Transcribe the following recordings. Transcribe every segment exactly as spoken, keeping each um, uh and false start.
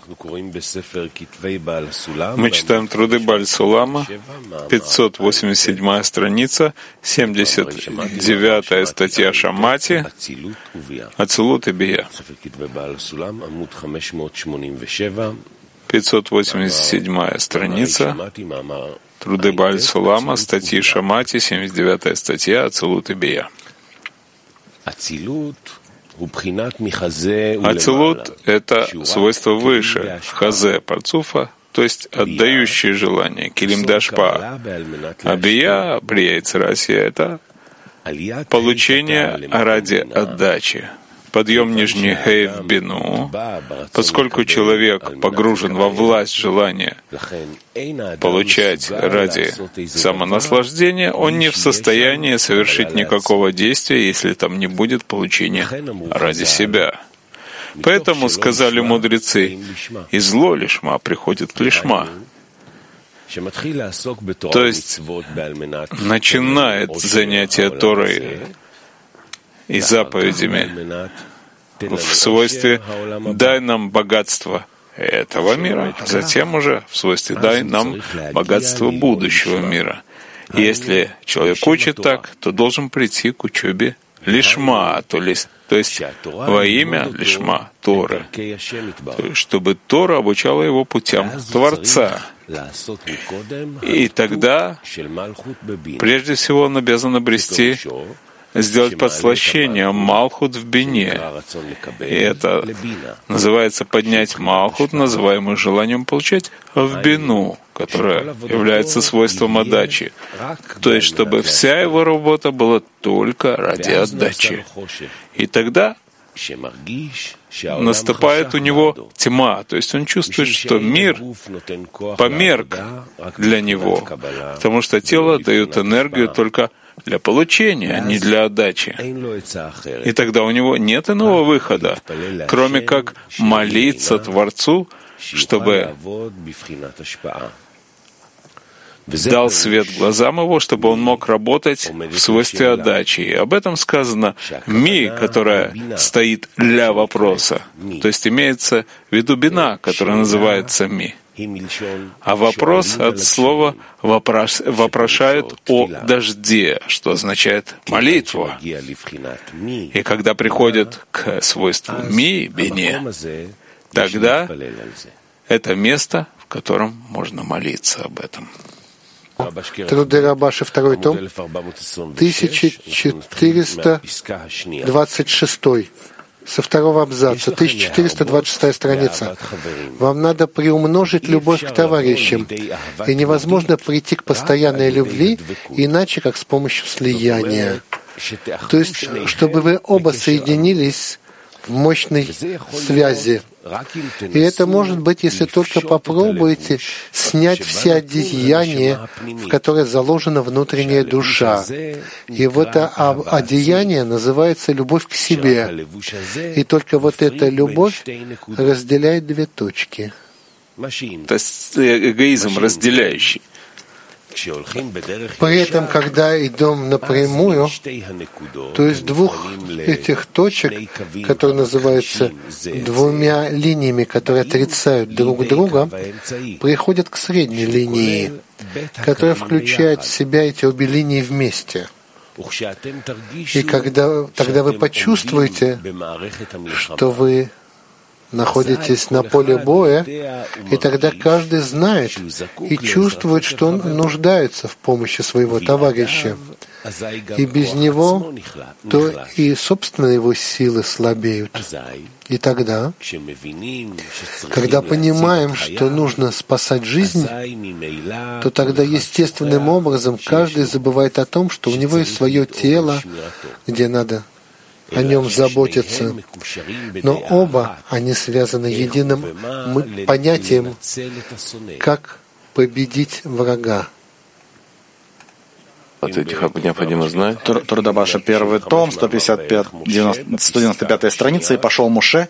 Мы читаем труды Бааль Сулама, пятьсот восемьдесят седьмая страница, семьдесят девятая статья Шамати, Ацилут и Бия. пятьсот восемьдесят седьмая страница, труды Бааль Сулама, статьи Шамати, семьдесят девятая статья, Ацилут и Бия. Ацилут — это свойство выше, хазе, парцуфа, то есть отдающие желания, килим дашпа. А бия, брия и царасия — это получение ради отдачи. Подъем нижний хей в бину, поскольку человек погружен во власть желания получать ради самонаслаждения, он не в состоянии совершить никакого действия, если там не будет получения ради себя. Поэтому сказали мудрецы, и зло лишма приходит к лишма. То есть начинает занятие Торой и заповедями в свойстве «дай нам богатство этого мира», затем уже в свойстве «дай нам богатство будущего мира». И если человек учит так, то должен прийти к учебе лишма, то есть, то есть во имя лишма Торы, чтобы Тора обучала его путям Творца. И тогда, прежде всего, он обязан обрести сделать подслащение Малхут в бине. И это называется поднять Малхут, называемый желанием получать в бину, которое является свойством отдачи. То есть, чтобы вся его работа была только ради отдачи. И тогда наступает у него тьма, то есть он чувствует, что мир померк для него, потому что тело дает энергию только для получения, а не для отдачи. И тогда у него нет иного выхода, кроме как молиться Творцу, чтобы дал свет глазам его, чтобы он мог работать в свойстве отдачи. И об этом сказано «ми», которая стоит для вопроса. То есть имеется в виду бина, которая называется «ми». А вопрос от слова вопрос, вопрошает о дожде, что означает молитва. И когда приходит к свойству ми, бине, тогда это место, в котором можно молиться об этом. Труды Рабаши, второй том, тысяча четыреста двадцать шестой. Со второго абзаца, тысяча четыреста двадцать шестая страница. Вам надо приумножить любовь к товарищам, и невозможно прийти к постоянной любви иначе, как с помощью слияния. То есть, чтобы вы оба соединились в мощной связи. И это может быть, если только попробуете снять все одеяния, в которые заложена внутренняя душа. И вот это одеяние называется любовь к себе. И только вот эта любовь разделяет две точки. То есть эгоизм разделяющий. При этом, когда идем напрямую, то есть двух этих точек, которые называются двумя линиями, которые отрицают друг друга, приходят к средней линии, которая включает в себя эти обе линии вместе. И когда тогда вы почувствуете, что вы находитесь на поле боя, и тогда каждый знает и чувствует, что он нуждается в помощи своего товарища. И без него, то и собственные его силы слабеют. И тогда, когда понимаем, что нужно спасать жизнь, то тогда естественным образом каждый забывает о том, что у него есть свое тело, где надо о нем заботиться. Но оба они связаны единым понятием, как победить врага. От этих необходимо знать. Труда Баша, первый том, сто пятьдесят пятая, сто девяносто пятая страница. «И пошел Моше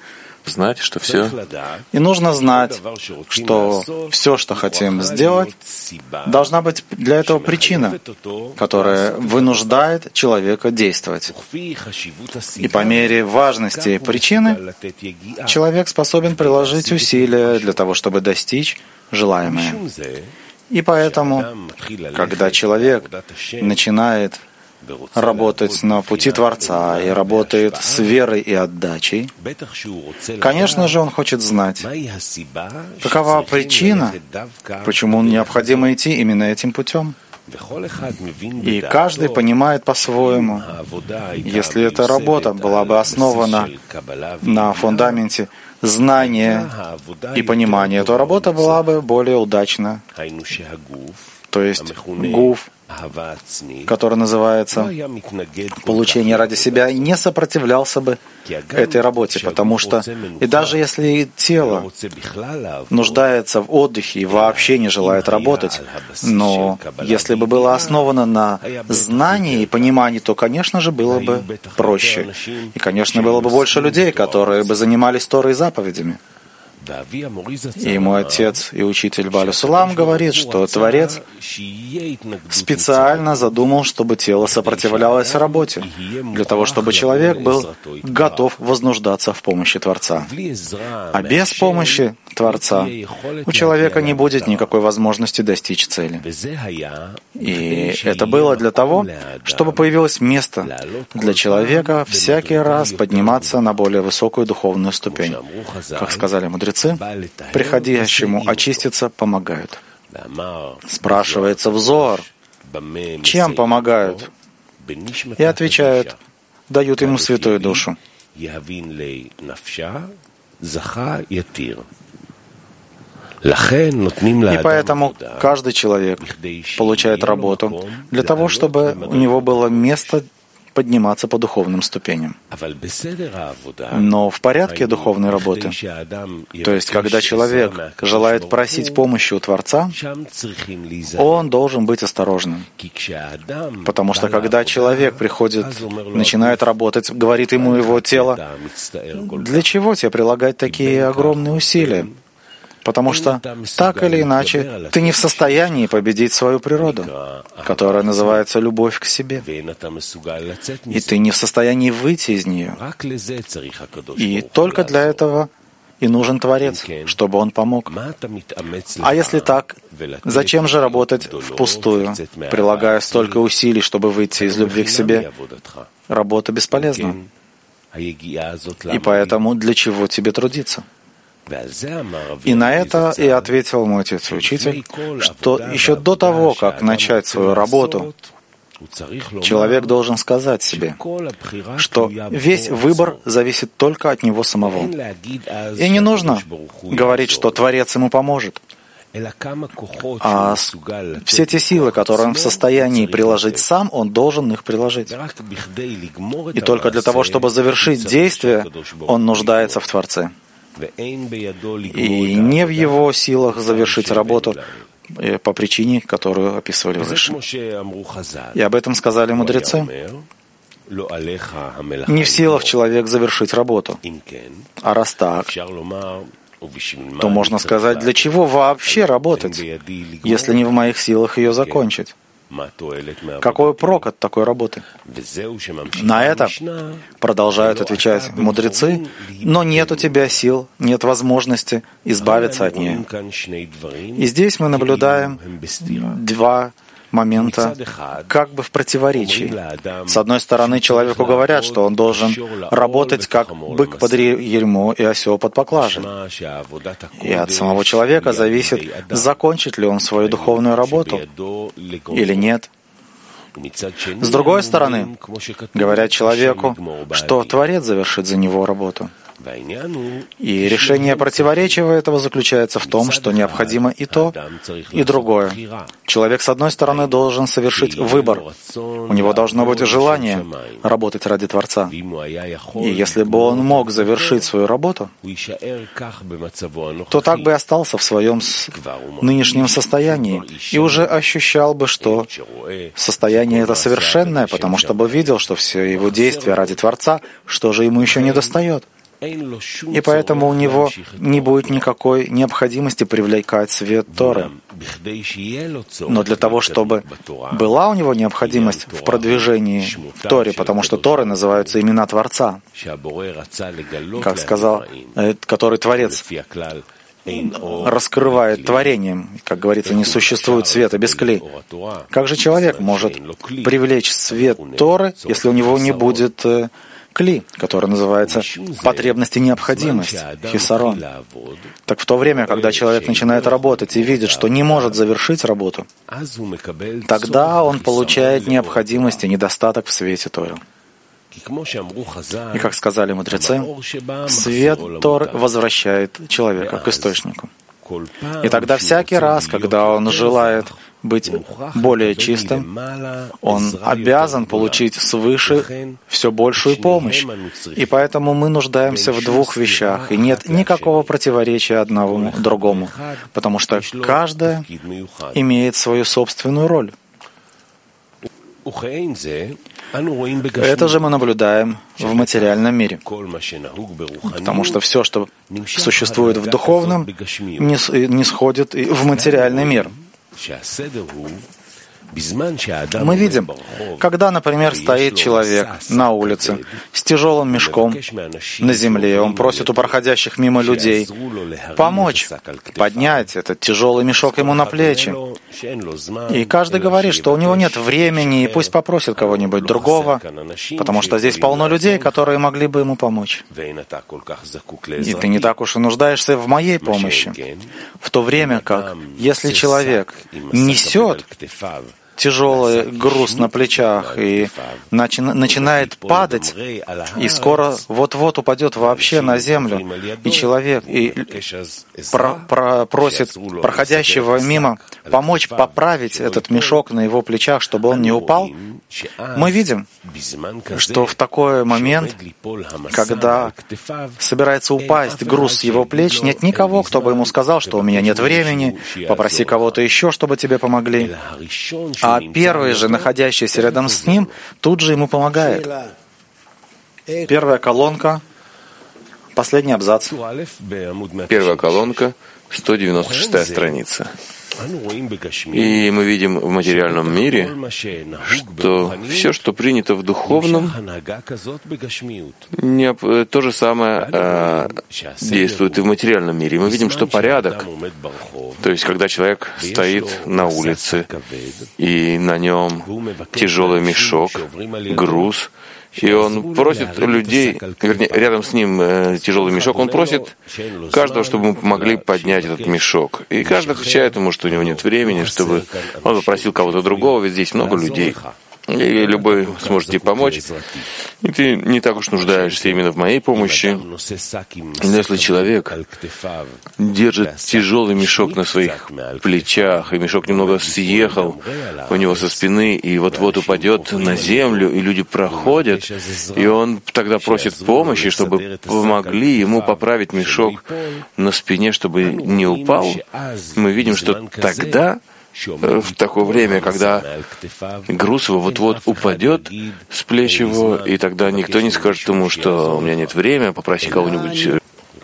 Знать, что все. И нужно знать, что все, что хотим сделать, должна быть для этого причина, которая вынуждает человека действовать. И по мере важности причины человек способен приложить усилия для того, чтобы достичь желаемое. И поэтому, когда человек начинает работать на пути Творца и работает с верой и отдачей, конечно же, он хочет знать, какова причина, почему необходимо идти именно этим путем. И каждый понимает по-своему. Если эта работа была бы основана на фундаменте знания и понимания, то работа была бы более удачна. То есть гуф, который называется «получение ради себя», не сопротивлялся бы этой работе, потому что и даже если тело нуждается в отдыхе и вообще не желает работать, но если бы было основано на знании и понимании, то, конечно же, было бы проще. И, конечно, было бы больше людей, которые бы занимались Торой и заповедями. И мой отец и учитель Бааль Сулам говорит, что Творец специально задумал, чтобы тело сопротивлялось работе, для того, чтобы человек был готов вознуждаться в помощи Творца. А без помощи Творца у человека не будет никакой возможности достичь цели. И это было для того, чтобы появилось место для человека всякий раз подниматься на более высокую духовную ступень. Как сказали мудрецы, приходящему очиститься помогают. Спрашивается в Зоар, чем помогают? И отвечают, дают ему святую душу. И поэтому каждый человек получает работу для того, чтобы у него было место подниматься по духовным ступеням. Но в порядке духовной работы, то есть когда человек желает просить помощи у Творца, он должен быть осторожным. Потому что когда человек приходит, начинает работать, говорит ему его тело, для чего тебе прилагать такие огромные усилия? Потому что, так или иначе, ты не в состоянии победить свою природу, которая называется любовь к себе. И ты не в состоянии выйти из нее. И только для этого и нужен Творец, чтобы Он помог. А если так, зачем же работать впустую, прилагая столько усилий, чтобы выйти из любви к себе? Работа бесполезна. И поэтому для чего тебе трудиться? И на это и ответил мой отец и учитель, что еще до того, как начать свою работу, человек должен сказать себе, что весь выбор зависит только от него самого. И не нужно говорить, что Творец ему поможет. А все те силы, которые он в состоянии приложить сам, он должен их приложить. И только для того, чтобы завершить действие, он нуждается в Творце. И не в его силах завершить работу по причине, которую описывали выше. И об этом сказали мудрецы. Не в силах человек завершить работу. А раз так, то можно сказать, для чего вообще работать, если не в моих силах ее закончить? Какой прок от такой работы? На это продолжают отвечать мудрецы, но нет у тебя сил, нет возможности избавиться от нее. И здесь мы наблюдаем два момента как бы в противоречии. С одной стороны, человеку говорят, что он должен работать как бык под ермо и осел под поклажей. И от самого человека зависит, закончит ли он свою духовную работу или нет. С другой стороны, говорят человеку, что Творец завершит за него работу. И решение противоречия этого заключается в том, что необходимо и то, и другое. Человек, с одной стороны, должен совершить выбор. У него должно быть желание работать ради Творца. И если бы он мог завершить свою работу, то так бы и остался в своем нынешнем состоянии и уже ощущал бы, что состояние это совершенное, потому что бы видел, что все его действия ради Творца, что же ему еще не достает. И поэтому у него не будет никакой необходимости привлекать свет Торы. Но для того, чтобы была у него необходимость в продвижении в Торе, потому что Торы называются имена Творца, как сказал, который Творец раскрывает творением, как говорится, не существует света без кли. Как же человек может привлечь свет Торы, если у него не будет кли, который называется потребность и необходимость, хисарон? Так в то время, когда человек начинает работать и видит, что не может завершить работу, тогда он получает необходимость и недостаток в свете Торы. И как сказали мудрецы, свет Торы возвращает человека к источнику. И тогда всякий раз, когда он желает быть более чистым, он обязан получить свыше все большую помощь. И поэтому мы нуждаемся в двух вещах, и нет никакого противоречия одному другому, потому что каждое имеет свою собственную роль. Это же мы наблюдаем в материальном мире, потому что все, что существует в духовном, не сходит в материальный мир. Мы видим, когда, например, стоит человек на улице с тяжелым мешком на земле, он просит у проходящих мимо людей помочь поднять этот тяжелый мешок ему на плечи. И каждый говорит, что у него нет времени, и пусть попросит кого-нибудь другого, потому что здесь полно людей, которые могли бы ему помочь. И ты не так уж и нуждаешься в моей помощи. В то время как, если человек несет тяжелый груз на плечах и начи- начинает падать, и скоро вот-вот упадет вообще на землю, и человек и про- про- просит проходящего мимо помочь поправить этот мешок на его плечах, чтобы он не упал, мы видим, что в такой момент, когда собирается упасть груз с его плеч, нет никого, кто бы ему сказал, что у меня нет времени, попроси кого-то еще, чтобы тебе помогли. А первый же, находящийся рядом с ним, тут же ему помогает. Первая колонка, последний абзац. Первая колонка, сто девяносто шестая страница. И мы видим в материальном мире, что все, что принято в духовном, не, то же самое э, действует и в материальном мире. И мы видим, что порядок, то есть когда человек стоит на улице, и на нем тяжелый мешок, груз, и он просит людей, вернее, рядом с ним э, тяжелый мешок, он просит каждого, чтобы ему помогли поднять этот мешок. И каждый отвечает ему, что у него нет времени, чтобы он попросил кого-то другого, ведь здесь много людей. И любой сможет тебе помочь. И ты не так уж нуждаешься именно в моей помощи. Но если человек держит тяжелый мешок на своих плечах, и мешок немного съехал у него со спины, и вот-вот упадет на землю, и люди проходят, и он тогда просит помощи, чтобы помогли ему поправить мешок на спине, чтобы не упал, мы видим, что тогда, в такое время, когда груз его вот-вот упадет с плеч его, и тогда никто не скажет ему, что у меня нет времени, попроси кого-нибудь.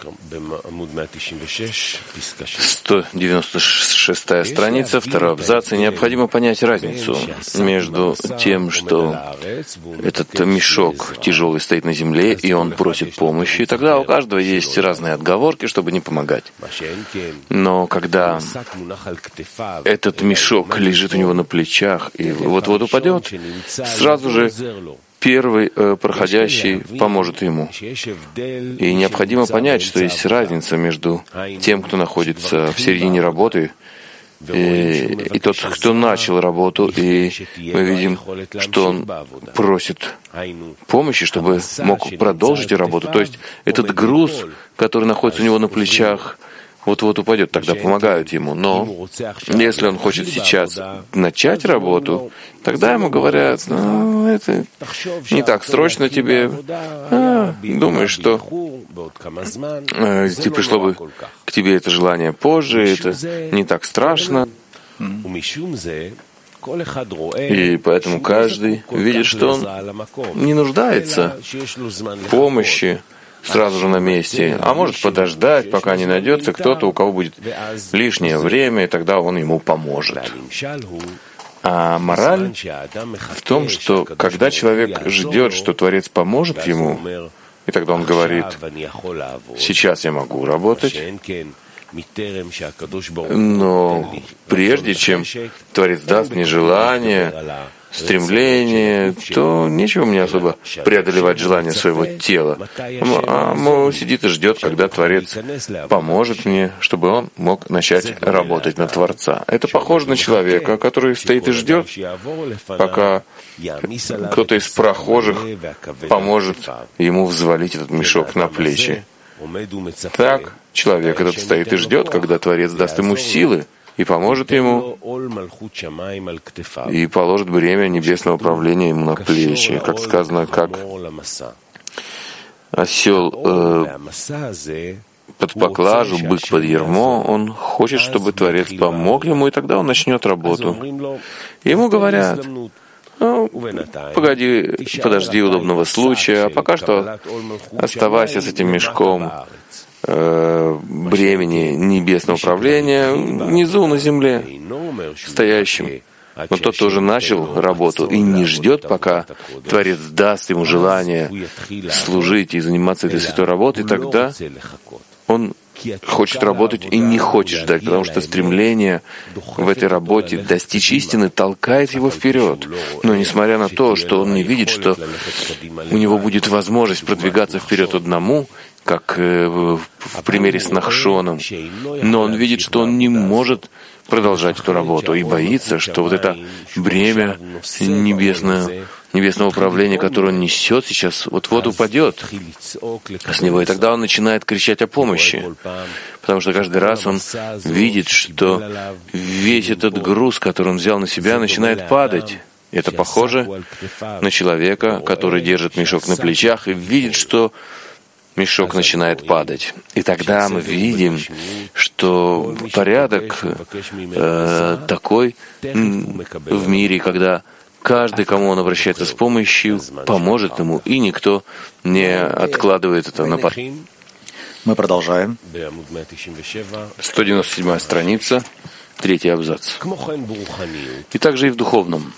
сто девяносто шестая страница, второй абзац. И необходимо понять разницу между тем, что этот мешок тяжелый стоит на земле, и он просит помощи. И тогда у каждого есть разные отговорки, чтобы не помогать. Но когда этот мешок лежит у него на плечах и вот-вот упадет, сразу же первый э, проходящий поможет ему. И необходимо понять, что есть разница между тем, кто находится в середине работы, и, и тот, кто начал работу, и мы видим, что он просит помощи, чтобы мог продолжить работу. То есть этот груз, который находится у него на плечах, вот-вот упадет, тогда помогают ему. Но если он хочет сейчас начать работу, тогда ему говорят, ну, это не так срочно тебе. А, думаешь, что э, пришло бы к тебе это желание позже, это не так страшно. И поэтому каждый видит, что он не нуждается в помощи, сразу же на месте, а может подождать, пока не найдется кто-то, у кого будет лишнее время, и тогда он ему поможет. А мораль в том, что когда человек ждет, что Творец поможет ему, и тогда он говорит: сейчас я могу работать, но прежде чем Творец даст мне желание, стремление, то нечего мне особо преодолевать желание своего тела. А он сидит и ждет, когда Творец поможет мне, чтобы он мог начать работать на Творца. Это похоже на человека, который стоит и ждет, пока кто-то из прохожих поможет ему взвалить этот мешок на плечи. Так человек этот стоит и ждет, когда Творец даст ему силы и поможет ему, и положит бремя небесного управления ему на плечи, как сказано, как осел э, под поклажу, бык под ярмо. Он хочет, чтобы Творец помог ему, и тогда он начнет работу. Ему говорят: ну, погоди, подожди удобного случая, а пока что оставайся с этим мешком э, бремени небесного управления внизу на земле, стоящим. Но тот тоже начал работу и не ждет, пока Творец даст ему желание служить и заниматься этой святой работой, тогда он хочет работать и не хочет ждать, потому что стремление в этой работе достичь истины толкает его вперед. Но несмотря на то, что он не видит, что у него будет возможность продвигаться вперед одному, как в примере с Нахшоном, но он видит, что он не может продолжать эту работу и боится, что вот это бремя небесное, небесного управления, которое он несет сейчас, вот-вот упадет с него. И тогда он начинает кричать о помощи, потому что каждый раз он видит, что весь этот груз, который он взял на себя, начинает падать. Это похоже на человека, который держит мешок на плечах и видит, что мешок начинает падать. И тогда мы видим, что порядок э, такой в мире, когда каждый, кому он обращается с помощью, поможет ему, и никто не откладывает это на потом. Мы продолжаем. сто девяносто седьмая страница, третий абзац. И также и в духовном.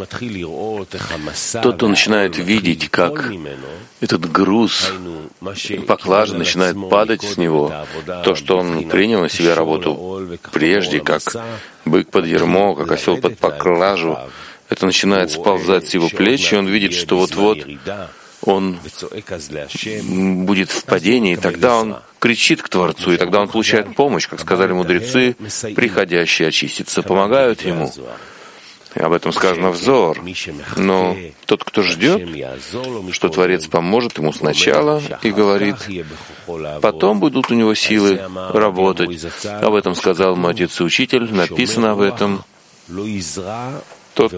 Тот, кто начинает видеть, как этот груз поклажи начинает падать с него, то, что он принял на себя работу прежде, как бык под ярмо, как осел под поклажу, это начинает сползать с его плеч, и он видит, что вот-вот он будет в падении, и тогда он кричит к Творцу, и тогда он получает помощь, как сказали мудрецы, приходящие очиститься, помогают ему. И об этом сказано в Зоар. Но тот, кто ждет, что Творец поможет ему сначала и говорит, потом будут у него силы работать. Об этом сказал мой отец и учитель, написано об этом. Тот,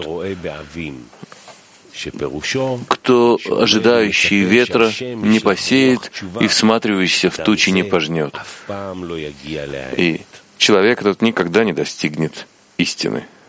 кто, ожидающий ветра, не посеет и всматривающийся в тучи не пожнет. И человек этот никогда не достигнет истины.